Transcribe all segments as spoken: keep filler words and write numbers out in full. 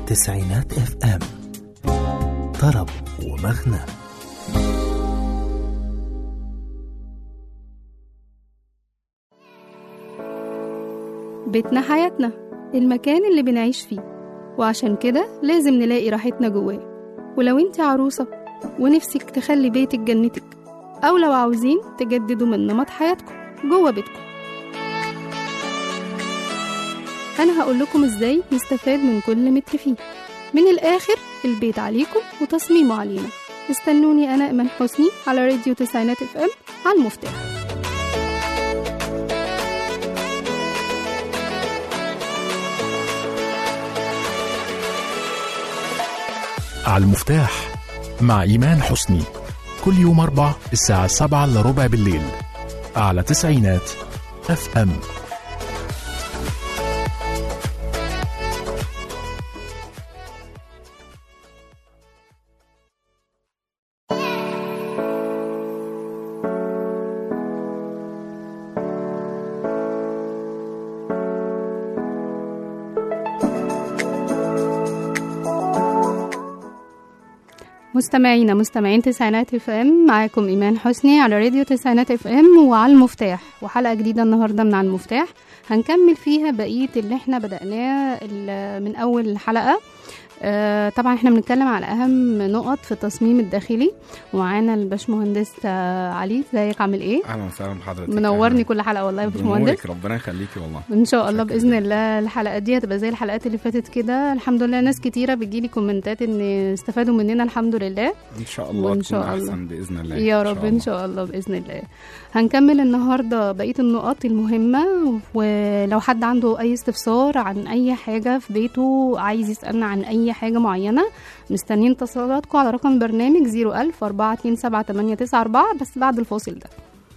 تسعينات اف ام، طرب ومغنى. بيتنا حياتنا، المكان اللي بنعيش فيه، وعشان كده لازم نلاقي راحتنا جواه. ولو انت عروسة ونفسك تخلي بيتك جنتك، أو لو عاوزين تجددوا من نمط حياتكم جوه بيتكم، أنا هقول لكم إزاي نستفاد من كل متر فيه. من الآخر، البيت عليكم وتصميمه علينا. استنوني أنا إيمان حسني على راديو تسعينات اف ام على المفتاح. على المفتاح مع إيمان حسني، كل يوم أربع الساعة سبعة إلا ربع بالليل على تسعينات اف ام. مستمعينا مستمعين تسعينات اف ام، معاكم ايمان حسني على راديو تسعينات اف ام وعلى المفتاح، وحلقه جديده النهارده من على المفتاح. هنكمل فيها بقيه اللي احنا بدأناه من اول حلقه. آه طبعا احنا بنتكلم على اهم نقط في التصميم الداخلي، ومعانا الباشمهندس آه علي. ازيك، عامل ايه؟ اهلا وسهلا بحضرتك، منورني كل حلقه والله يا باشمهندس. ربنا يخليكي والله. ان شاء الله باذن الله الحلقه دي هتبقى زي الحلقات اللي فاتت كده. الحمد لله ناس كتيره بتجيلي كومنتات ان استفادوا مننا، الحمد لله. ان شاء الله وإن شاء الله احسن باذن الله يا رب ان شاء الله باذن الله. هنكمل النهارده بقيه النقط المهمه، ولو حد عنده اي استفسار عن اي حاجه في بيته، عايز يسالنا عن اي حاجه معينه، مستنيين اتصالاتكم على رقم برنامج صفر ألف أربعة اتنين سبعة تمانية تسعة أربعة، بس بعد الفاصل ده.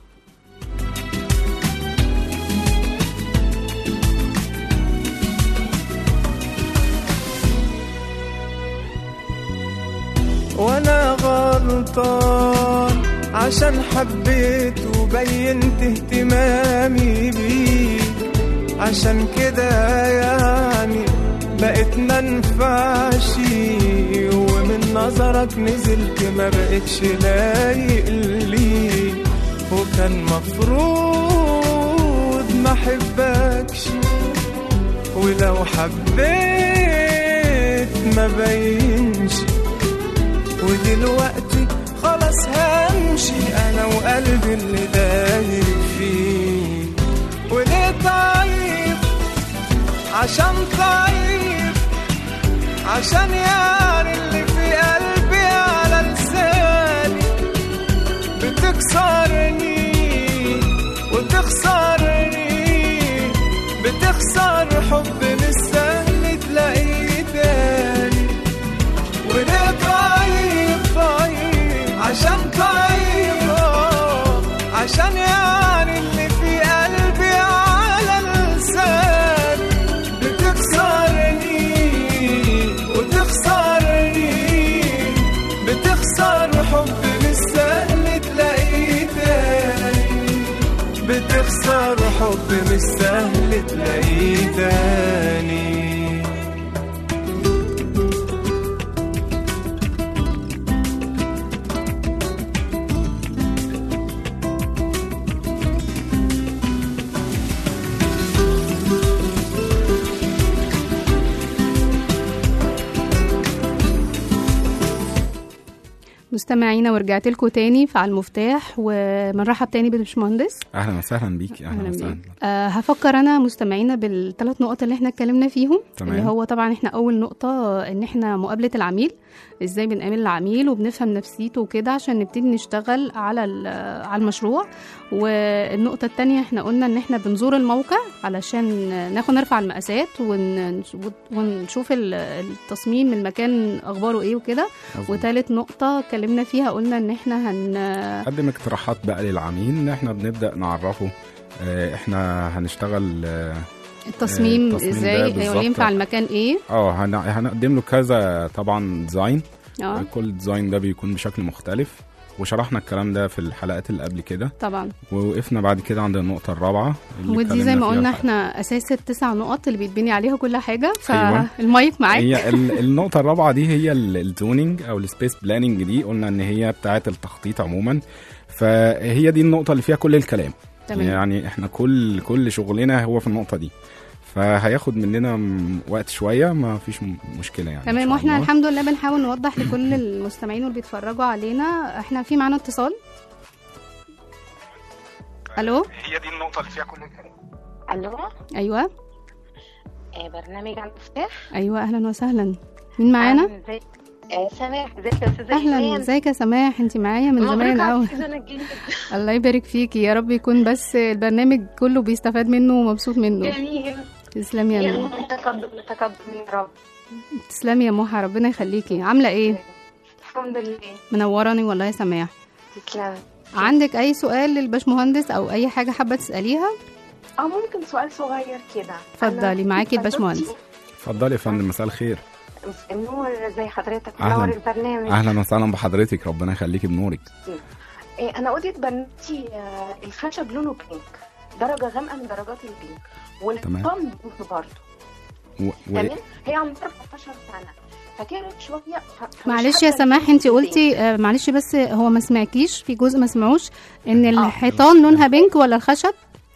وانا غلطان عشان حبيت وبينت اهتمامي بيك، عشان كده يعني بقيت منفعش، ومن نظرك نزلت ما بقتش لايق ليك، وكان مفروض ما حبكش، ولو حبيت ما بينش، ودلوقتي خلاص همشي انا وقلبي اللي داير فيه. وليه طيب؟ عشان طيب، عشان يعني اللي في قلبي على لساني بتكسرني وتخسرني، بتخسر حب مش سهل تلاقيه تاني. وليه طيب طيب؟ عشان طيب، عشان يعني اللي في قلبي على لساني بتكسرني وتخسرني، بتخسر حب مش سهل تلاقيه تاني، بتخسر حب مش سهل تلاقيه تاني. مستمعينا ورجعت لكم تاني في على المفتاح، ومنرحب تاني بالباشمهندس. اهلا وسهلا بيكي. اهلا, أهلا وسهلا. أه هفكر انا مستمعينا بالثلاث نقط اللي احنا اتكلمنا فيهم. تمام. اللي هو طبعا احنا اول نقطه ان احنا مقابله العميل، ازاي بنقابل العميل وبنفهم نفسيته وكده عشان نبتدي نشتغل على على المشروع. والنقطه الثانيه احنا قلنا ان احنا بنزور الموقع علشان ناخد نرفع المقاسات ون... ونشوف التصميم المكان اخباره ايه وكده. وثالث نقطه اتكلمنا فيها قلنا ان احنا هن قدم اقتراحات بقى للعميل، ان احنا بنبدا نعرفه احنا هنشتغل التصميم ازاي ينفع المكان ايه. اه هنقدم له كذا طبعا ديزاين. اه كل ديزاين ده بيكون بشكل مختلف، وشرحنا الكلام ده في الحلقات اللي قبل كده. طبعا. ووقفنا بعد كده عند النقطه الرابعه ودي زي ما قلنا احنا اساس التسع نقط اللي بيتبني عليها كل حاجه. فالمايك معاك. هي النقطه الرابعه دي هي الزونينج او السبيس بلاننج. دي قلنا ان هي بتاعه التخطيط عموما، فهي دي النقطه اللي فيها كل الكلام. تمام. يعني احنا كل كل شغلنا هو في النقطه دي، فهياخد مننا وقت شويه، ما فيش مشكله يعني. تمام. واحنا الحمد لله بنحاول نوضح لكل المستمعين واللي بيتفرجوا علينا. احنا في معانا اتصال. الو. هي دي النقطه اللي فيها كل الكلام. الو. ايوه. آه برنامج على المفتاح. ايوه اهلا وسهلا. مين معانا؟ ازيك؟ آه سماح. ازيك يا استاذه؟ اهلا. ازيك يا سماح؟ انت معايا من زمان قوي. الله يبارك فيكي، يا رب يكون بس البرنامج كله بيستفاد منه ومبسوط منه. جميل. تسلمي يا موحى. تقدم تقدم يا رب. تسلمي يا موحى، ربنا يخليكي. عامله ايه؟ الحمد لله. منوراني والله يا سماح. تسلمي. عندك اي سؤال للباشمهندس او اي حاجه حابه تساليها؟ اه ممكن سؤال صغير كده. اتفضلي معاكي الباشمهندس. اتفضلي يا فندم. مساء الخير. النور. زي حضرتك منور البرنامج. اهلا وسهلا بحضرتك، ربنا يخليكي بنورك. إيه انا قضيت بنتي الخشب لونه بينك، درجه غامقه من درجات البينك، والحيطان بينك برضه. و... تمام. هي عندها أربعتاشر سنه، فكانت شويه ف... معلش يا سماح، انت قلتي آه معلش بس هو ما سمعكيش في جزء ما سمعوش ان الحيطان لونها بينك ولا الخشب؟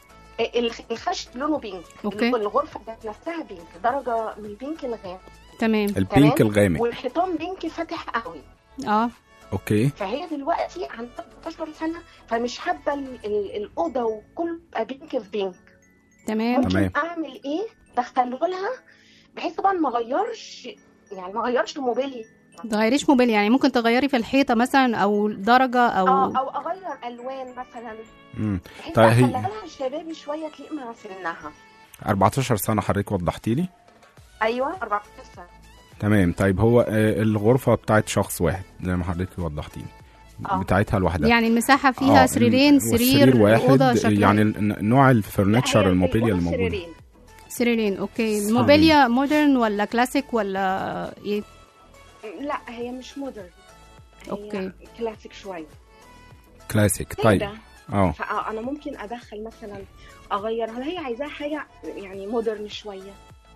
الخشب لونه بينك. اوكي. الغرفه نفسها بينك، درجه من البينك الغامق. تمام. البينك الغامق. والحيطان بينك فاتح قوي. اه اوكي. فهي دلوقتي عندها أربعتاشر سنه، فمش حابه الاوضه وكل بينك في بينك. تمام. ممكن تمام. اعمل ايه؟ دخله لها بحيث طبعا ما غيرش، يعني ما غيرش موبيلي. تغيريش موبيلي، يعني ممكن تغيري في الحيطه مثلا او درجه او اه او اغير الوان مثلا. امم طيب هي لها شبابي شويه تليق مع سنها. أربعتاشر سنه حضرتك وضحتي لي. ايوه أربعتاشر سنه. تمام. طيب هو آه الغرفه بتاعت شخص واحد زي ما حضرتك وضحتي لي، بتاعتها لوحدها، يعني المساحه فيها سريرين، سرير واحد، يعني نوع الفرنتشر الموبيليا الموجوده. سريرين. اوكي. الموبيليا مودرن ولا كلاسيك ولا ايه؟ لا هي مش مودرن، اوكي كلاسيك شويه. كلاسيك. طيب اه فانا ممكن ادخل مثلا اغير، هل هي عايزاها حاجه يعني مودرن شويه؟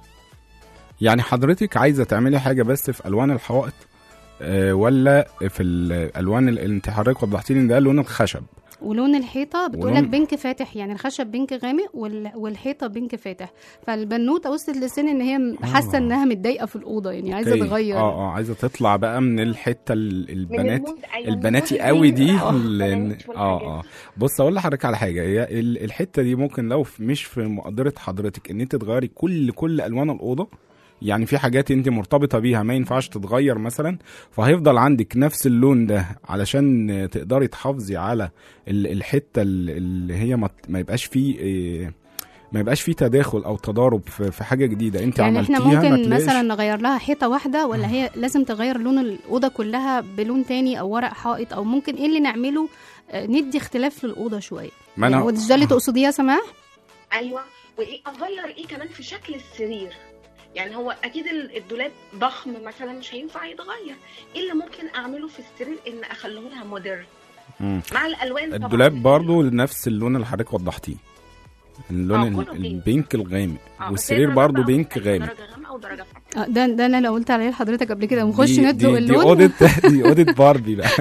يعني حضرتك عايزه تعملي حاجه بس في الوان الحوائط أه ولا في الالوان اللي انت حضرتك وضحتي لي ده لون الخشب ولون الحيطه بتقولك بينك فاتح، يعني الخشب بينك غامق والحيطه بينك فاتح. فالبنوته وصلت لسن ان هي حاسه آه. انها متضايقه في الاوضه، يعني عايزه تغير. اه اه عايزه تطلع بقى من الحته البنات البناتي قوي دي. اه اه بص اقول لحضرتك على حاجه، هي الحته دي ممكن لو مش في مقدره حضرتك ان انت تغيري كل كل الوان الاوضه، يعني في حاجات انت مرتبطه بيها ما ينفعش تتغير مثلا، فهيفضل عندك نفس اللون ده علشان تقدري تحافظي على الحته اللي هي ما يبقاش فيه ما يبقاش فيه تداخل او تضارب في حاجه جديده انت يعني عملتيها. يعني احنا ممكن مثلا نغير لها حيطه واحده، ولا هي لازم تغير لون الاوضه كلها بلون تاني او ورق حائط، او ممكن ايه اللي نعمله ندي اختلاف للاوضه شويه؟ ما انا هو ده اللي تقصديه يا سماح؟ ايوه. وايه اغير ايه كمان في شكل السرير؟ يعني هو اكيد الدولاب ضخم مثلا مش هينفع يتغير، ايه اللي ممكن اعمله في السرير ان اخليه لها مودرن مع الالوان؟ طبعا الدولاب برضو نفس اللون اللي حضرتك وضحتيه، اللون آه البينك الغامق، آه والسرير برضو بينك غامق. اه ده ده انا اللي قلت عليه لحضرتك قبل كده، نخش ندلق اللون. دي اوديت دي اوديت باربي بقى.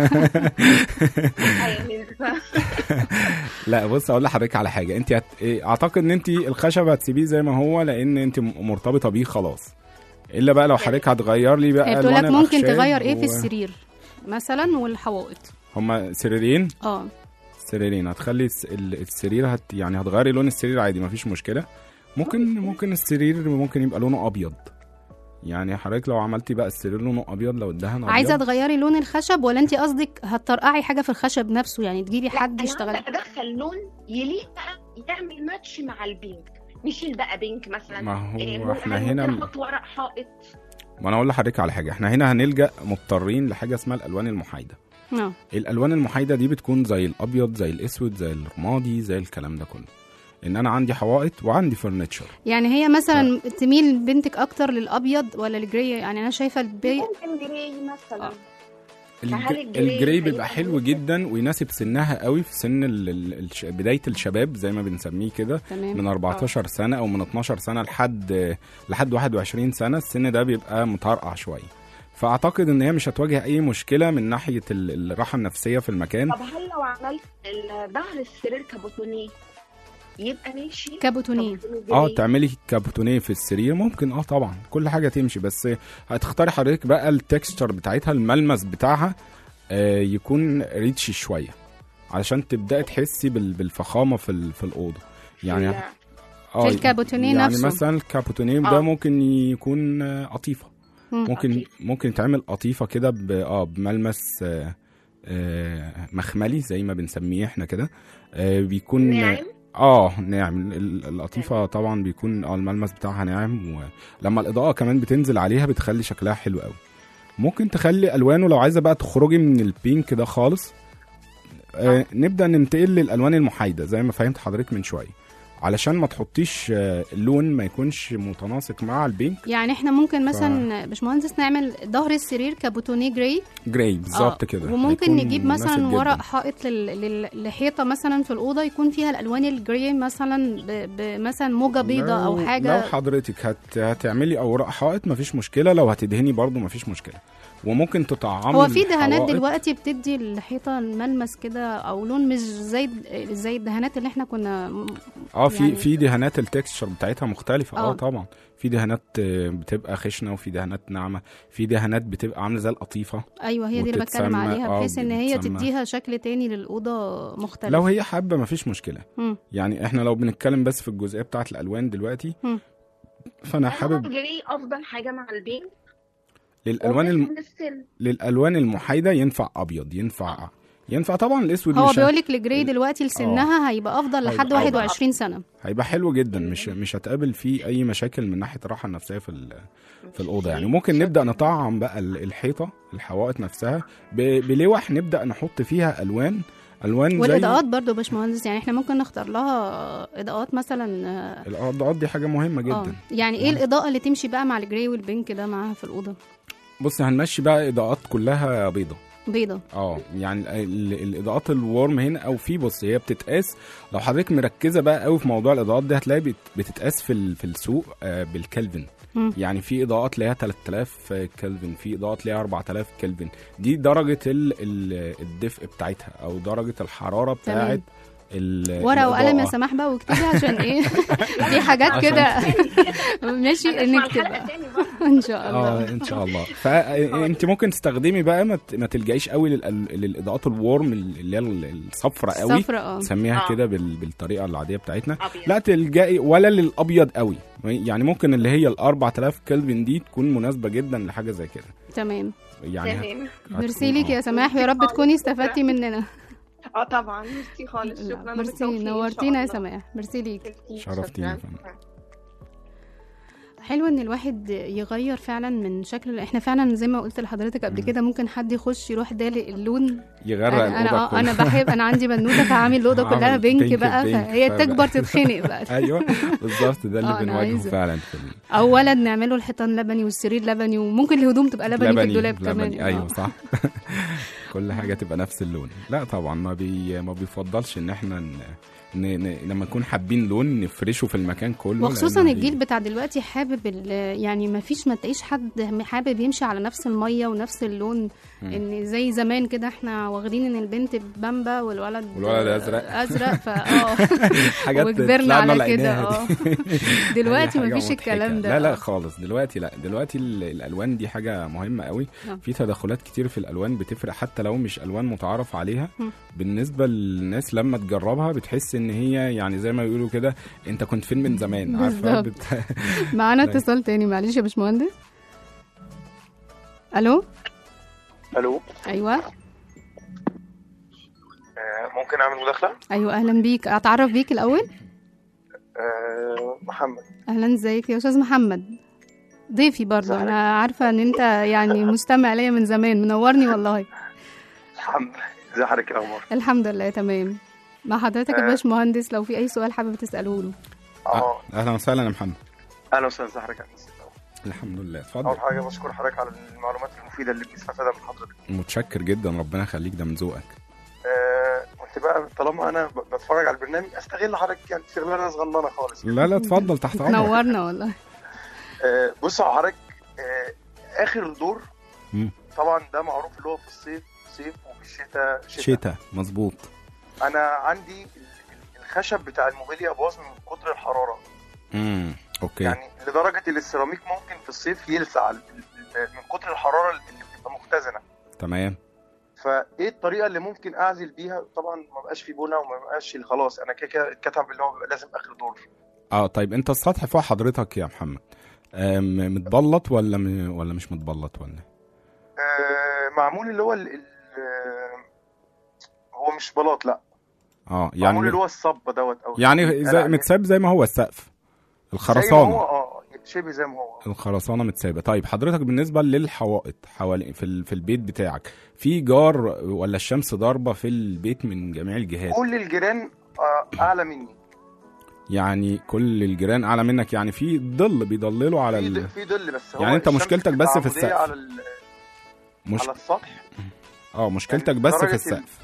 لا بص اقول لحضرتك على حاجه، انت هت... اعتقد ان انت الخشب هتسيبيه زي ما هو لان انت مرتبطه بيه خلاص، الا بقى لو حضرتك هتغير لي بقى الوان الاخشاب. ممكن تغير ايه و... في السرير مثلا والحوائط؟ هما سريرين. اه سريرين هتخلي السرير هت يعني هتغيري لون السرير عادي مفيش مشكله. ممكن ممكن السرير ممكن يبقى لونه ابيض، يعني حضرتك لو عملتي بقى السرير لونه ابيض لو ادهن ابيض. عايزه تغيري لون الخشب ولا انت قصدك هتطرقعي حاجه في الخشب نفسه، يعني تجيبي حد يشتغل؟ ادخل لون يليق يعمل ماتش مع البينك، نشيل بقى بينك مثلا. ما هو إيه احنا هنا نحط ورق حائط. ما انا اقول لحضرتك على حاجه، احنا هنا هنلجا مضطرين لحاجه اسمها الالوان المحايده. نعم. الالوان المحايده دي بتكون زي الابيض زي الاسود زي الرمادي زي الكلام ده كله، ان انا عندي حوائط وعندي فرنتشر. يعني هي مثلا ف... تميل بنتك اكتر للابيض ولا الجري؟ يعني انا شايفه البي ممكن جري مثلا. فهل الجراي الجراي بيبقى هيبقى حلو مناسب؟ جدا ويناسب سنها قوي في سن ال- ال- الش- بدايه الشباب زي ما بنسميه كده، تمام. من أربعتاشر سنه او من اتناشر سنه لحد لحد واحد وعشرين سنه. السن ده بيبقى مطرقع شويه، فاعتقد ان هي مش هتواجه اي مشكله من ناحيه ال- الراحه النفسيه في المكان. طب هل لو عملت ال- ظهر السرير كابوتونيه يبقى ماشي؟ كابوتونيه. اه جراي؟ تعملي كابوتونيه في السرير ممكن، اه طبعا كل حاجه تمشي، بس هتختاري حضرتك بقى التكستشر بتاعتها، الملمس بتاعها آه يكون ريتشي شويه علشان تبداي تحسي بال- بالفخامه في ال- في الاوضه يعني. لا. في الكابوتونيه يعني نفسه. مثلا الكابوتونيه آه. ده ممكن يكون آه، قطيفه، مم. ممكن قطيفة. ممكن تعمل قطيفه كده ب- اه بملمس آه آه مخملي زي ما بنسميه احنا كده، آه بيكون ناعم؟ اه ناعم. ال- القطيفه طبعا بيكون اه الملمس بتاعها ناعم، ولما الاضاءه كمان بتنزل عليها بتخلي شكلها حلو قوي. ممكن تخلي الوانه لو عايزه بقى تخرجي من البينك ده خالص، آه نبدا ننتقل للالوان المحايده زي ما فهمت حضرتك من شويه، علشان ما تحطيش آه اللون ما يكونش متناسق مع البينك. يعني احنا ممكن مثلا باشمهندس نعمل ظهر السرير كابوتونيه جراي. جراي بالظبط آه. كده. وممكن هيكون نجيب مناسب مثلا جداً. ورق حائط لل... لل... لحيطه مثلا في الاوضه يكون فيها الالوان الجراي مثلا ب... بمثلا موجه بيضاء او لو- حاجه. لو حضرتك هت... هتعملي اوراق حائط مفيش مشكله، لو هتدهني برضو مفيش مشكله، وممكن تطعمي هو في دهانات الحوائط. دلوقتي بتدي الحيطه الملمس كده او لون مش زي زي الدهانات اللي احنا كنا م- اه في يعني- في دهانات التكستشر بتاعتها مختلفه. اه آه. طبعا في دهانات آه، بتبقى خشنه، وفي دهانات ناعمه، في دهانات بتبقى عامله زي القطيفه. ايوه هي دي اللي بتكلم وتتسمى- عليها آه، بحيث ان هي بتتسمى. تديها شكل تاني للاوضه مختلف. لو هي حابه مفيش مشكله. مم. يعني احنا لو بنتكلم بس في الجزئيه بتاعه الالوان دلوقتي، مم. فانا هل حابب الجراي افضل حاجه مع البين؟ للالوان الم... وبالنسبة للسن؟ للالوان المحايده ينفع ابيض، ينفع ينفع طبعا الاسود. هو مش ه- بيقولك الجراي دلوقتي لسنها هيبقى افضل لحد هيبقى واحد وعشرين سنه. هيبقى حلو جدا، مش مش هتقابل فيه اي مشاكل من ناحيه الراحه النفسيه في ال- في الاوضه يعني. ممكن نبدا نطعم بقى ال- الحيطه، الحوائط نفسها ب- بلوح نبدا نحط فيها الوان الوان زي والاضاءات برضو يا باشمهندس، يعني احنا ممكن نختار لها اضاءات مثلا. آه، الاضاءات دي حاجه مهمه اه جدا. يعني ايه الاضاءه اللي تمشي بقى مع الجراي والبينك ده معاها في الاوضه؟ بص هنمشي بقى اضاءات كلها بيضه. بيضه. اه يعني ال- الاضاءات الورم هنا او في، بص هي بتتقاس لو حضرتك مركزه بقى قوي في موضوع الاضاءات دي، هتلاقي بت- بتتقاس في ال- في السوق آه، بالكلفن. مم. يعني في اضاءات ليها تلات آلاف كلفن، في اضاءات ليها أربعة آلاف كلفن. دي درجه ال- ال- الدفء بتاعتها او درجه الحراره بتاعت تمام. ال- ورقه وقلم يا الإضاءة. سماح بقى واكتبي عشان ايه في حاجات كده ماشي هنسمع نكتب الحلقة تاني بقى. ان شاء الله. اه ان شاء الله. فانت ممكن تستخدمي بقى ما ت- ما تلجئيش قوي لل- للاضاءات الورم اللي هي الصفراء قوي، صفرة اه نسميها آه. كده بال- بالطريقه العاديه بتاعتنا. أبيض. لا تلجئي ولا للابيض قوي، يعني ممكن اللي هي ال أربعة آلاف كلفن دي تكون مناسبه جدا لحاجه زي كده تمام. يعني. هت- تمام. هتكون- ميرسي ليك آه. يا سماح، ويا رب تكوني استفدتي مننا. اه طبعا ميرسي خالص، لا، شكرا. ميرسي بالتوفيق إن شاء نورتينا يا الله. سماح، ميرسي ليك. ميرسي، شرفتيني يا شكراً. فندم. حلو ان الواحد يغير فعلا من شكل. احنا فعلا زي ما قلت لحضرتك قبل كده ممكن حد يخش يروح دالق اللون. يغرق انا الاوضه انا, آه كلها. انا بحب، انا عندي بنوته فعامل الاوضه كلها عامل بينك بينك بقى، بينك فهي فعلا. تكبر تتخنق بقى. ايوه بالظبط، ده آه، اللي أنا بنواجهه عايزة. فعلا في ال- او ولد نعمله الحيطان لبني والسرير لبني، وممكن الهدوم تبقى لبني, في الدولاب كمان. لبني. ايوه آه. صح. كل حاجه تبقى نفس اللون. لا طبعا ما بي ما بيفضلش ان احنا ن... ن... ن... لما نكون حابين لون نفرشه في المكان كله، وخصوصا لأن الجيل هي- بتاع دلوقتي حابب ال- يعني ما فيش، ما تلاقيش حد حابب يمشي على نفس الميه ونفس اللون. ان زي زمان كده احنا واخدين ان البنت بامبا والولد والولد أزرق. ازرق فاه حاجات وكبرنا طلعنا على كده. لقيناها اه دي. دلوقتي حاجة ما فيش مضحكة. الكلام ده. لا لا آه. خالص دلوقتي، لا دلوقتي ال- الالوان دي حاجه مهمه قوي. آه. في تدخلات كتير في الالوان بتفرق، حتى لو مش الوان متعارف عليها. مم. بالنسبه للناس لما تجربها بتحس ان هي يعني زي ما بيقولوا كده، انت كنت فين من زمان، عارفه بالظبط. بت... معانا لا. اتصال تاني، معلش يا باشمهندس. الو. الو. ايوه آه، ممكن اعمل مداخله؟ ايوه اهلا بيك، اتعرف بيك الاول. آه، محمد. اهلا، ازيك يا استاذ محمد؟ ضيفي برضه، انا عارفه ان انت يعني مستمع ليا من زمان، منورني والله. الحمد لله. ازي حضرتك، إيه الاخبار؟ الحمد لله تمام. مع حضرتك يا آه. باشمهندس، لو في اي سؤال حابب تساله له. اه اهلا وسهلا يا محمد. اهلا وسهلا، ازي حضرتك يا أنس؟ الحمد لله. اتفضل. اول حاجه بشكر حضرتك على المعلومات المفيده اللي بنستفادها من حضرتك. متشكر جدا، ربنا يخليك، ده من ذوقك. آه، قلت بقى طالما انا ب- بتفرج على البرنامج استغل حضرتك، يعني شغلانه صغننه خالص. لا لا اتفضل، تحت امرك. نورنا والله. آه، بص يا حضرتك، آه، اخر دور مم. طبعا ده معروف اللي هو في الصيف صيف وفي الشتاء شتاء. شتاء مظبوط. انا عندي ال- ال- الخشب بتاع الموبيليا باظ من كتر الحراره، امم اوكي. يعني لدرجه ان السيراميك ممكن في الصيف يلسع ال- ال- من كتر الحراره اللي بتبقى مختزنه. تمام. فايه الطريقه اللي ممكن اعزل بيها؟ طبعا ما بقاش في بونه وما بقاش خلاص، انا كده كده اتكتب اللي هو بيبقى لازم اخر دور. اه طيب، انت السطح فوق حضرتك يا محمد آم، متبلط ولا م... ولا مش متبلط ولا؟ آه، معمول اللي هو ال... ال... هو مش بلاط، لا. اه معمول يعني اللي هو الصب دوت او يعني زي متساب زي ما هو السقف زي ما الخرسانه. هو، اه شبه زي ما هو. الخرسانه متسابه. طيب حضرتك بالنسبه للحوائط حوالي في ال... في البيت بتاعك في جار ولا الشمس ضاربه في البيت من جميع الجهات؟ كل الجيران آه، اعلى مني. يعني كل الجيران اعلى منك، يعني في ظل بيضللوا على في ال... ظ- في ظل، بس هو يعني انت الشمس مشكلتك بس في عمودية السقف. على ال... مش... على السطح. اه مشكلتك يعني بس درجة في ال- السقف.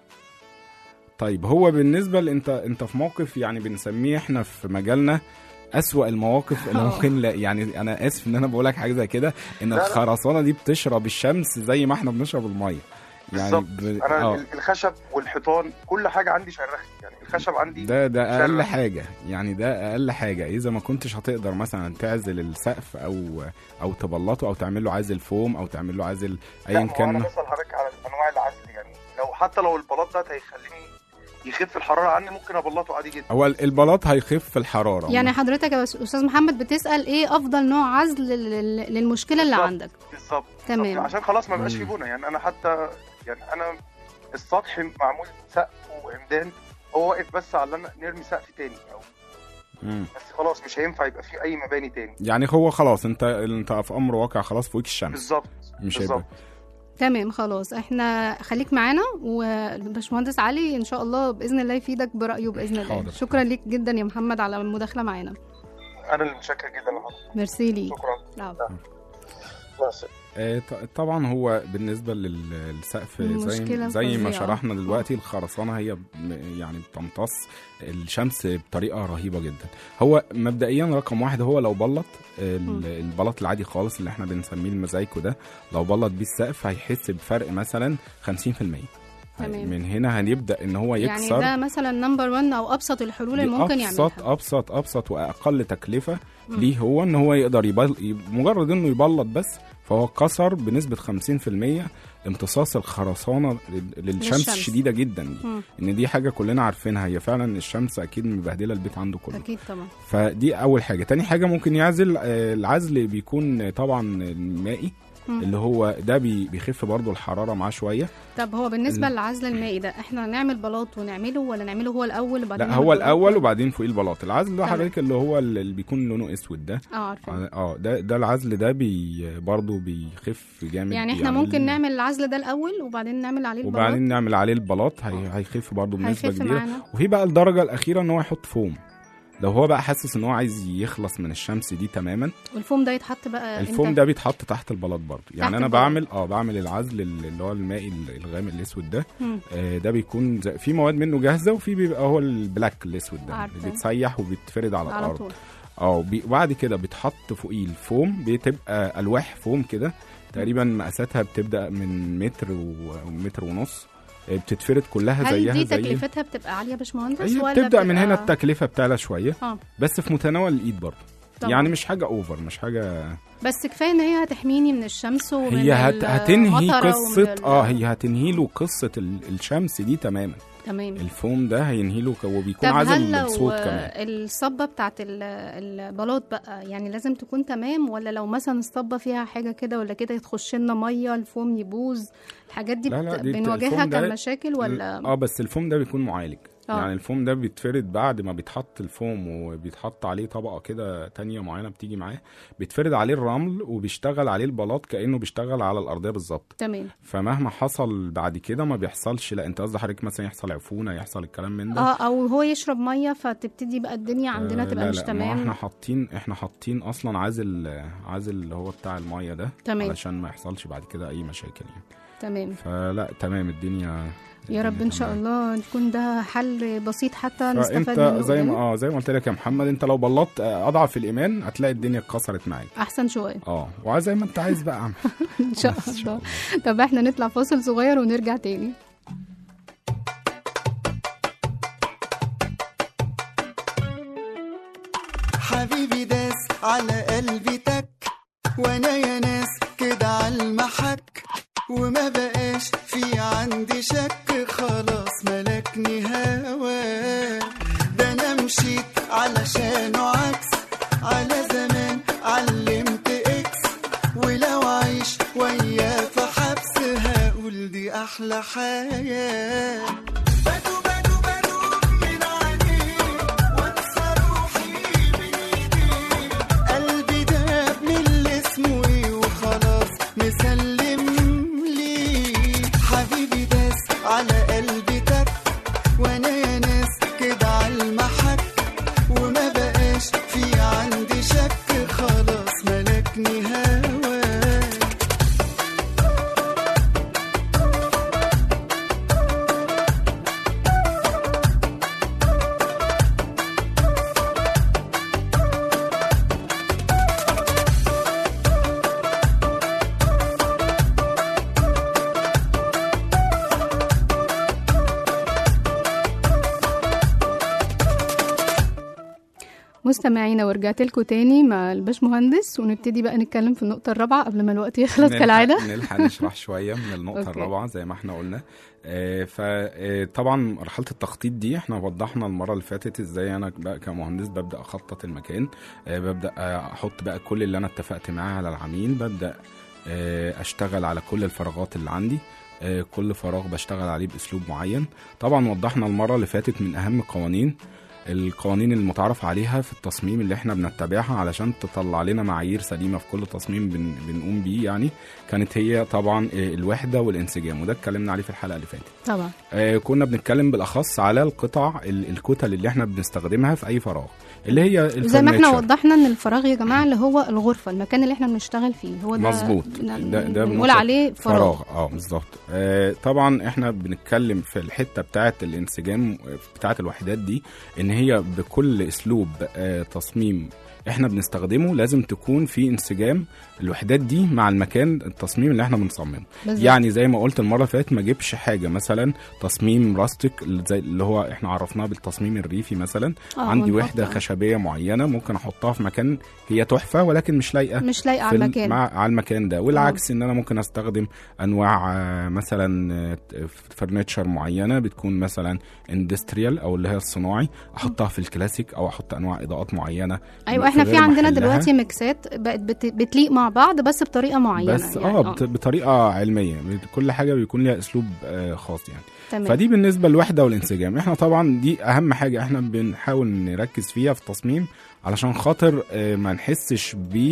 طيب هو بالنسبه ل... انت انت في موقف يعني بنسميه احنا في مجالنا أسوأ المواقف اللي ممكن. لا يعني انا اسف ان انا بقول لك حاجه زي كده، ان لا لا. الخرسانه دي بتشرب الشمس زي ما احنا بنشرب الميه. يعني بالظبط. ب... انا آه. ال- الخشب والحيطان كل حاجه عندي شرخت، يعني الخشب عندي ده ده اقل شرخ. حاجه، يعني ده اقل حاجه. اذا ما كنتش هتقدر مثلا تعزل السقف او او تبلطه او تعمل له عازل فوم او تعمل له عازل لا، ايا ما هو كان. انا بسأل حضرتك على انواع العزل، يعني لو حتى لو البلاط ده هيخليني يخف الحراره عني ممكن ابلطه عادي جدا. هو البلاط هيخف الحراره. يعني حضرتك يا استاذ محمد بتسال ايه افضل نوع عزل لل- للمشكله اللي بالظبط. عندك؟ بالظبط. تمام. بالظبط. عشان خلاص ما بقاش في مم. بونه، يعني انا حتى يعني انا السطح معمول سقف وعمدان، هو واقف بس على ان نرمي سقف تاني او مم. بس خلاص مش هينفع يبقى في اي مباني تاني. يعني هو خلاص انت انت في امر واقع، خلاص فوق الشمس. بالظبط. مش بالظبط. هيبقى. تمام خلاص، احنا خليك معانا، وباشمهندس علي ان شاء الله باذن الله يفيدك برايه باذن الله. حاضر. شكرا ليك جدا يا محمد على المداخله معانا. انا اللي متشكر جدا لحضرتك. ميرسي ليك. شكرا. العفو. مع السلامه. آه، ط- طبعا هو بالنسبه لل- للسقف زي مشكلة زي ما فظيعة. شرحنا دلوقتي، الخرسانه هي ب- يعني بتمتص الشمس بطريقه رهيبه جدا. هو مبدئيا رقم واحد، هو لو بلط ال- البلط العادي خالص اللي احنا بنسميه المزايكو ده، لو بلط بيه السقف هيحس بفرق مثلا خمسين في المية. تمام. من هنا هنبدا ان هو يكسر. يعني ده مثلا نمبر واحد او ابسط الحلول اللي ممكن ابسط يعملها. ابسط ابسط واقل تكلفه ليه هو ان هو يقدر يبل... يب- مجرد انه يبلط بس، فهو كسر بنسبه خمسين في المية امتصاص الخرسانه لل- للشمس للشمس. الشديده جدا دي. مم. ان دي حاجه كلنا عارفينها، هي فعلا الشمس اكيد مبهدله البيت عنده كله. اكيد طبعا. فدي اول حاجه. تاني حاجه ممكن يعزل، آه، العزل بيكون طبعا مائي، مم. اللي هو ده بي- بيخف برضو الحراره معاه شويه. طب هو بالنسبه ال- للعزل المائي ده احنا نعمل بلاط ونعمله ولا نعمله هو الاول وبعدين لا نعمل هو بلاط؟ الاول وبعدين فوقيه البلاط. العزل ده تمام. حضرتك اللي هو اللي بيكون لونه اسود ده. اه عارفه. اه ده ده العزل ده بي برضه بيخف جامد. يعني احنا ممكن نعمل العزل ده الاول وبعدين نعمل عليه البلاط. وبعدين نعمل عليه البلاط، هي هيخف برضه بنسبه هيخف كبيره. معانا. وفي بقى الدرجه الاخيره ان هو يحط فوم، لو هو بقى حاسس ان هو عايز يخلص من الشمس دي تماما. والفوم ده يتحط بقى الفوم امتى؟ ده بيتحط تحت البلاط برضه. يعني انا البلاط. بعمل اه بعمل العزل اللي هو المائي الغامق الاسود ده. مم. آه ده بيكون زي- في مواد منه جاهزه، وفي بيبقى هو البلاك الاسود ده عارفة. اللي بيتسيح وبيتفرد على, على الارض. طول. اه بي- وبعد كده بيتحط فوقيه الفوم، بتبقى الواح فوم كده تقريبا مقاساتها بتبدا من متر ومتر ونص، بتتفرد كلها هل زيها دي زي تكلفتها بتبقى عاليه يا باشمهندس هي ولا بتبدا من هنا بتبقى- التكلفه بتعلى شويه، اه بس في متناول الايد برضه. طبعا. يعني مش حاجه اوفر، مش حاجه. بس كفايه ان هي هتحميني من الشمس ومن هي هت... هتنهي المطرة قصه ومن ال- اه هي هتنهي له قصه ال... الشمس دي تماما. تمام. الفوم ده هينهي له ك- وبيكون طب عازل هل لو للصوت كمان. الصبه بتاعت ال- البلاط بقى يعني لازم تكون تمام، ولا لو مثلا الصبه فيها حاجه كده ولا كده تخش لنا ميه الفوم يبوظ؟ الحاجات دي لا لا، بت... دي بت- بنواجهها الفوم ده- كمشاكل ولا؟ اه بس الفوم ده بيكون معالج. آه. يعني الفوم ده بيتفرد بعد ما بيتحط الفوم وبيتحط عليه طبقه كده تانية معينه بتيجي معاه، بيتفرد عليه الرمل وبيشتغل عليه البلاط كانه بيشتغل على الارضيه بالظبط. تمام. فمهما حصل بعد كده ما بيحصلش، لا انت قصدي حضرتك مثلا يحصل عفونه، يحصل الكلام من ده. اه او هو يشرب ميه فتبتدي بقى الدنيا عندنا آه تبقى لا مش لا تمام. ما احنا حاطين احنا حاطين اصلا عازل عازل اللي هو بتاع الميه ده، تمام. علشان ما يحصلش بعد كده اي مشاكل يعني. تمام. فلا تمام الدنيا يا رب ان شاء الله يكون ده حل بسيط حتى نستفاد منه. منه زي ما اه زي ما قلت لك يا محمد، انت لو بلطت اضعف الايمان هتلاقي الدنيا اتكسرت معاك احسن شويه. اه وزي ما انت عايز بقى. ان شاء الله. طب احنا نطلع فاصل صغير ونرجع تاني. حبيبي داس على قلبي تك، وانا يا ناس كده عالمحك، وما بقاش في عندي شك، خلاص ملكني هوا. ده انا مشيت علشانه عكس، على زمان علمت اكس، ولو عيش وياه في حبس هقول دي احلى حياة. على قلبي تك، وانا يا ناس كده عالمحك، وما بقاش في عندي شك، خلاص ملكني هوا. مستمعينا ورجعت لكم تاني مع الباشمهندس، ونبتدي بقى نتكلم في النقطة الرابعة قبل ما الوقت يخلص كالعادة. نلحق نشرح شوية من النقطة الرابعة زي ما احنا قلنا. آه فطبعا مرحلة التخطيط دي احنا وضحنا المرة اللي فاتت ازاي انا بقى كمهندس ببدأ اخطط المكان، آه ببدأ احط بقى كل اللي انا اتفقت معاه على العميل، ببدأ آه اشتغل على كل الفراغات اللي عندي، آه كل فراغ بشتغل عليه باسلوب معين. طبعا وضحنا المرة اللي فاتت من اهم قوانين القوانين المتعارف عليها في التصميم اللي احنا بنتبعها علشان تطلع لنا معايير سليمة في كل تصميم بن بنقوم بيه. يعني كانت هي طبعا الوحدة والانسجام، وده اتكلمنا عليه في الحلقة اللي فاتت. طبعا آه كنا بنتكلم بالأخص على القطع الكتل اللي احنا بنستخدمها في أي فراغ، اللي هي الفرنيتشر. زي ما احنا وضحنا ان الفراغ يا جماعة اللي هو الغرفة، المكان اللي احنا بنشتغل فيه هو ده مظبوط، ده ده بنقول عليه فراغ. فراغ اه بالظبط. آه طبعا احنا بنتكلم في الحتة بتاعة الانسجام بتاعة الوحدات دي، ان هي بكل اسلوب آه تصميم احنا بنستخدمه لازم تكون في انسجام الوحدات دي مع المكان التصميم اللي احنا بنصممه. يعني زي ما قلت المره اللي فاتت ما جيبش حاجه مثلا تصميم راستيك زي اللي هو احنا عرفناه بالتصميم الريفي مثلا. آه عندي وحده خشبيه معينه ممكن احطها في مكان هي تحفه ولكن مش لايقه مش لايقه على المكان مع على المكان ده، والعكس. أوه. ان انا ممكن استخدم انواع مثلا فرنتشر معينه بتكون مثلا اندستريال او اللي هي الصناعي، احطها في الكلاسيك او احط انواع اضاءات معينه. ايوه احنا في عندنا دلوقتي ميكسات بقت بتليق مع بعض بس بطريقه معينه، بس يعني اه بطريقه علميه، كل حاجه بيكون ليها اسلوب آه خاص يعني. تمام. فدي بالنسبه للوحده والانسجام. احنا طبعا دي اهم حاجه احنا بنحاول نركز فيها في التصميم علشان خاطر آه ما نحسش ب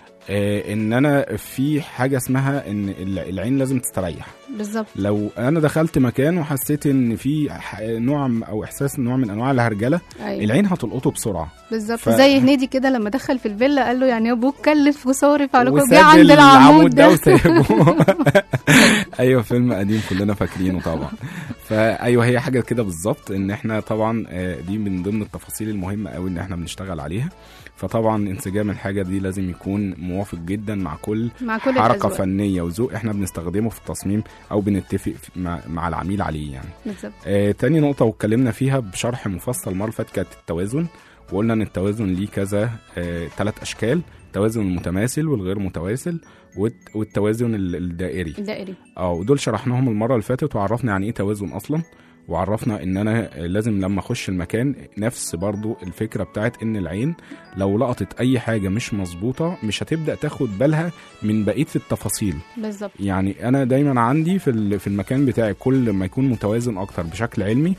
آه ان انا في حاجه اسمها ان العين لازم تستريح. بالظبط. لو انا دخلت مكان وحسيت ان في نوع او احساس نوع من انواع الهرجله، أيوة. العين هتلقطه بسرعه. بالظبط. ف... زي هنيدي كده لما دخل في الفيلا قال له يعني يا ابوك كلف وصارف على كل جه عند العمود ده وسايبه. ايوه فيلم قديم كلنا فاكرينه طبعا. فايوه هي حاجه كده بالظبط، ان احنا طبعا دي من ضمن التفاصيل المهمه قوي ان احنا بنشتغل عليها. فطبعا انسجام الحاجه دي لازم يكون موافق جدا مع كل, مع كل حركه الأزواج. فنيه وذوق احنا بنستخدمه في التصميم او بنتفق مع, مع العميل عليه يعني. بالظبط. آه تاني نقطه واتكلمنا فيها بشرح مفصل المره اللي فاتت كانت التوازن، وقلنا ان التوازن ليه كذا ثلاث آه اشكال: التوازن المتماثل والغير متوازن والتوازن الدائري. الدائري اه ودول شرحناهم المره اللي فاتت وعرفنا يعني ايه توازن اصلا، وعرفنا ان انا لازم لما اخش المكان نفس برضو الفكره بتاعت ان العين لو لقطت اي حاجه مش مظبوطه مش هتبدا تاخد بالها من بقيه التفاصيل. بالظبط. يعني انا دايما عندي في في المكان بتاعي كل ما يكون متوازن اكتر بشكل علمي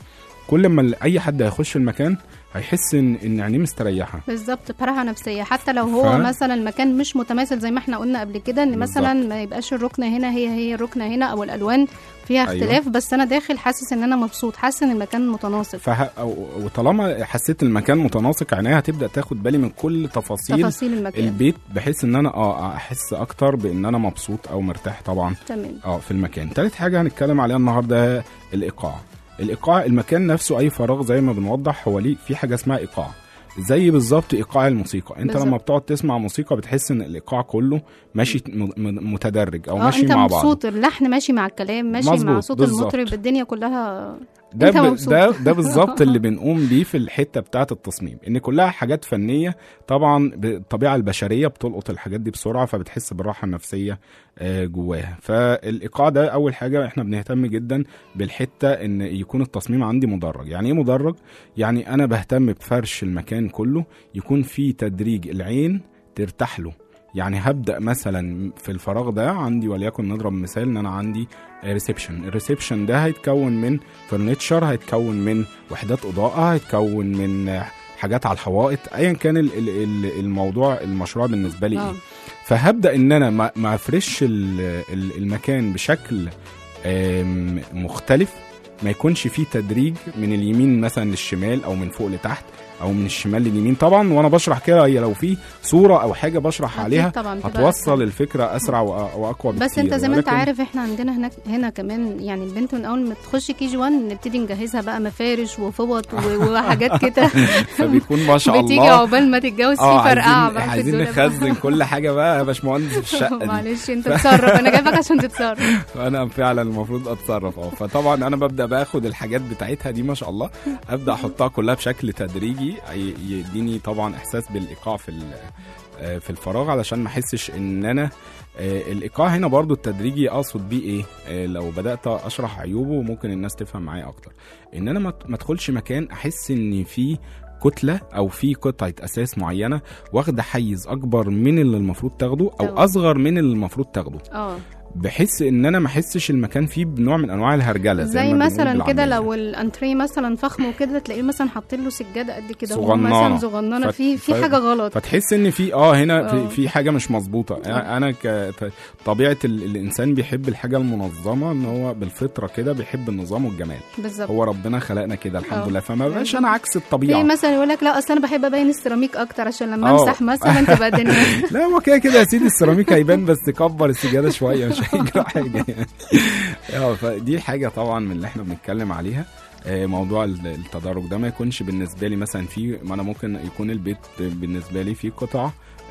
كل ما اي حد هيخش المكان هيحس ان ان عينيه مستريحه بالظبط، براحه نفسيه. حتى لو هو ف... مثلا المكان مش متماثل زي ما احنا قلنا قبل كده، ان مثلا بالزبط. ما يبقاش الركنه هنا هي هي الركنه هنا، او الالوان فيها اختلاف. أيوة. بس انا داخل حاسس ان انا مبسوط، حاسس ان المكان متناسق. فه... وطالما حسيت المكان متناسق، عينيا هتبدا تاخد بالي من كل تفاصيل, تفاصيل المكان. البيت، بحيث ان انا اه احس اكتر بان انا مبسوط او مرتاح طبعا. تمام. اه في المكان. ثالث حاجه هنتكلم عليها النهارده الايقاع. الايقاع، المكان نفسه اي فراغ زي ما بنوضح هو ليه في حاجه اسمها ايقاع، زي بالظبط ايقاع الموسيقى. انت بالزبط. لما بتقعد تسمع موسيقى بتحس ان الايقاع كله ماشي متدرج او ماشي مع بعض. انت مبسوط، اللحن ماشي مع الكلام، ماشي مع صوت بالزبط. المطرب، الدنيا كلها ده ب... ده ده بالظبط اللي بنقوم بيه في الحته بتاعه التصميم، ان كلها حاجات فنيه. طبعا بالطبيعه البشريه بتلقط الحاجات دي بسرعه، فبتحس بالراحه النفسيه جواها. فالايقاع ده اول حاجه احنا بنهتم جدا بالحته ان يكون التصميم عندي مدرج. يعني ايه مدرج؟ يعني انا بهتم بفرش المكان كله يكون فيه تدريج العين ترتاح له. يعني هبدأ مثلا في الفراغ ده عندي، وليكن نضرب مثال ان انا عندي ريسبشن. الريسبشن ده هيتكون من فرنتشر، هيتكون من وحدات اضاءة، هيتكون من حاجات على الحوائط، ايا كان الموضوع المشروع بالنسبة لي. ايه فهبدأ ان انا ما افرش المكان بشكل مختلف، ما يكونش فيه تدريج من اليمين مثلا للشمال او من فوق لتحت او من الشمال لليمين. طبعا وانا بشرح كده، هي لو في صوره او حاجه بشرح عليها هتوصل الفكره اسرع واقوى بكتير. بس انت زي ما انت عارف احنا عندنا هناك هنا كمان، يعني البنت من اول ما تخش كي جي واحد نبتدي نجهزها بقى مفارش وفوط وحاجات كده فبيكون ما شاء الله بتيجي عقبال ما تتجوز في فرقعه بقى. عايزين نخزن كل حاجه بقى يا باشمهندس في الشقه دي. معلش انت تتصرف، انا جايبك عشان تتصرف. انا فعلا المفروض اتصرف. اه فطبعا انا ببدا باخد الحاجات بتاعتها دي ما شاء الله، ابدا احطها كلها بشكل تدريجي يديني طبعا احساس بالايقاع في في الفراغ، علشان ما احسش ان انا الايقاع هنا برضو التدريجي اقصد بيه ايه. لو بدات اشرح عيوبه ممكن الناس تفهم معايا اكتر. ان انا ما ادخلش مكان احس ان في كتله او في قطعه اساس معينه واخده حيز اكبر من اللي المفروض تاخده او أوه. اصغر من اللي المفروض تاخده، اه بحس ان انا ما احسش المكان فيه بنوع من انواع الهرجله. زي, زي مثلا كده لو الانتريه مثلا فخم وكده تلاقيه مثلا حاطين له سجاده قد كده مثلا صغننه، في في حاجه غلط، فتحس ان في اه هنا في, في حاجه مش مظبوطه. انا كطبيعه الانسان بيحب الحاجه المنظمه، ان هو بالفطره كده بيحب النظام والجمال. بالظبط. هو ربنا خلقنا كده الحمد لله، فما بقاش انا عكس الطبيعه. في مثلا يقول لك لا اصل انا بحب ابين السيراميك اكتر عشان لما امسح مثلا تبقى الدنيا لا هو كده كده يا سيدي السيراميك هيبان، بس كبر السجاده شويه مش هيجرى حاجه يعني. فدي حاجه طبعا من اللي احنا بنتكلم عليها. موضوع التدرج ده ما يكونش بالنسبه لي مثلا في، ما انا ممكن يكون البيت بالنسبه لي فيه قطع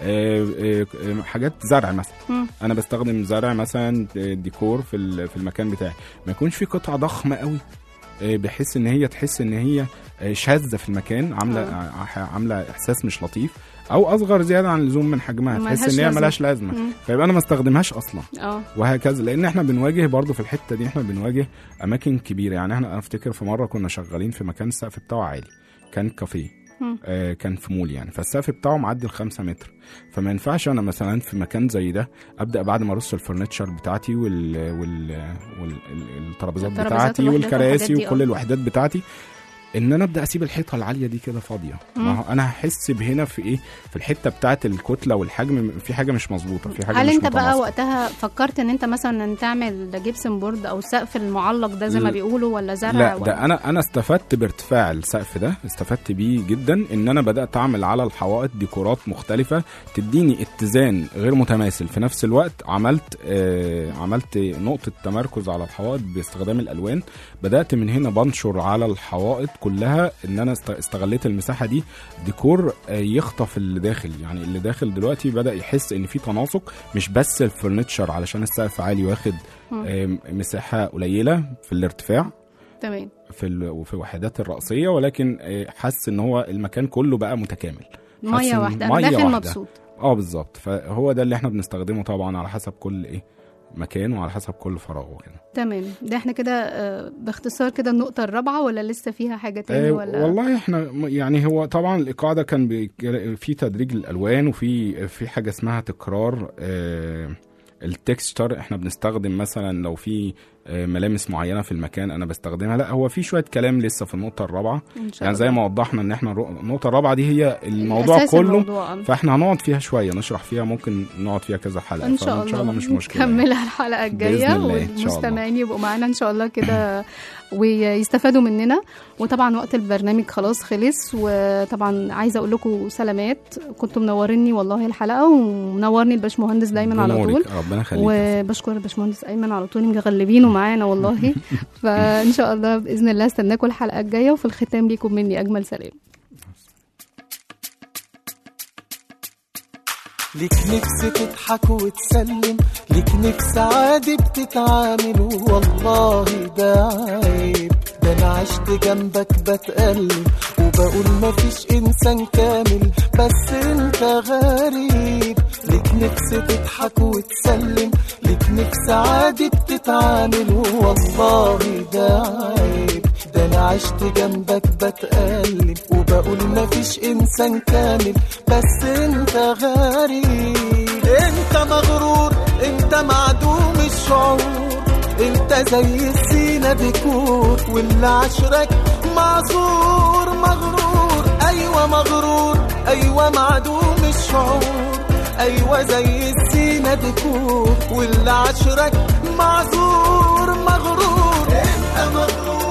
حاجات زرع مثلا، م. انا بستخدم زرع مثلا ديكور في في المكان بتاعي، ما يكونش فيه قطع ضخمه قوي بحيث ان هي تحس ان هي شاذه في المكان، عامله عامله احساس مش لطيف، او اصغر زياده عن اللزوم من حجمها تحس ان هي ملهاش لازمه، فيبقى انا ما استخدمهاش اصلا. اه وهكذا. لان احنا بنواجه برضو في الحته دي، احنا بنواجه اماكن كبيره. يعني احنا افتكر في مره كنا شغالين في مكان السقف بتاعه عالي، كان كافيه آه كان في مول يعني، فالسقف بتاعه معدي الخمسة متر، فما ينفعش انا مثلا في مكان زي ده ابدا بعد ما ارص الفرنتشر بتاعتي وال وال والترابيزات بتاعتي والكراسي وكل الوحدات بتاعتي ان انا ابدا اسيب الحيطه العاليه دي كده فاضيه. ما انا هحس بهنا في ايه، في الحته بتاعه الكتله والحجم في حاجه مش مظبوطه، في حاجه هل مش انت متناسقة. بقى وقتها فكرت ان انت مثلا تعمل جيبسن بورد او سقف المعلق ده زي ما بيقولوا، ولا زرع؟ لا ولا؟ ده انا انا استفدت بارتفاع السقف ده، استفدت بيه جدا، ان انا بدات اعمل على الحوائط ديكورات مختلفه تديني اتزان غير متماثل. في نفس الوقت عملت آه عملت نقطه تمركز على الحوائط باستخدام الالوان. بدات من هنا بنشر على الحوائط كلها ان انا استغليت المساحه دي ديكور يخطف اللي داخل. يعني اللي داخل دلوقتي بدا يحس ان في تناسق، مش بس الفرنتشر علشان السقف عالي واخد مساحه قليله في الارتفاع تمام في وفي الوحدات الرئيسيه، ولكن حس ان هو المكان كله بقى متكامل، ميه واحده انا داخل مبسوط. اه بالظبط. فهو ده اللي احنا بنستخدمه طبعا على حسب كل ايه مكان وعلى حسب كل فراغ وكده. تمام. ده احنا كده آه باختصار كده النقطة الرابعة، ولا لسه فيها حاجة تاني؟ آه ولا والله احنا يعني هو طبعا الإيقاع ده كان في تدريج الألوان، وفي في حاجة اسمها تكرار آه التكستشر. احنا بنستخدم مثلا لو في ملامس معينه في المكان انا بستخدمها. لا هو في شويه كلام لسه في النقطه الرابعه، يعني زي ما وضحنا ان احنا النقطه الرابعه دي هي الموضوع كله الموضوع. فاحنا هنقعد فيها شويه نشرح فيها، ممكن نقعد فيها كذا حلقه ان شاء الله, شاء الله مش مشكله نكملها الحلقه الجايه والمستمعين يبقوا معانا ان شاء الله كده ويستفادوا مننا. وطبعا وقت البرنامج خلاص خلص، وطبعا عايزه اقول لكم سلامات، كنتوا منوريني والله الحلقه، ومنورني الباشمهندس دايما على طول، ربنا يخليك، وبشكر الباشمهندس ايمن على طول مغلبينه معانا والله. فان شاء الله باذن الله استناكم الحلقه الجايه، وفي الختام ليكم مني اجمل سلام. ليك نفس تضحك وتسلم، ليك نفس عادي بتتعامل، والله ده عيب، ده انا عشت جنبك بتقلب وبقول مفيش انسان كامل، بس انت غريب. ليك نفس تضحك وتسلم، ليك نفس عادي بتتعامل، والله ده عيب، ده انا عشت جنبك بتقلب وبقول مفيش انسان كامل، بس انت غريب. انت مغرور، انت معدوم الشعور، انت زي السينا ديكور، واللي عشرك معذور. مغرور ايوه مغرور، ايوه معدوم الشعور، ايوه زي السينا ديكور، واللي عشرك معذور. مغرور انت مغرور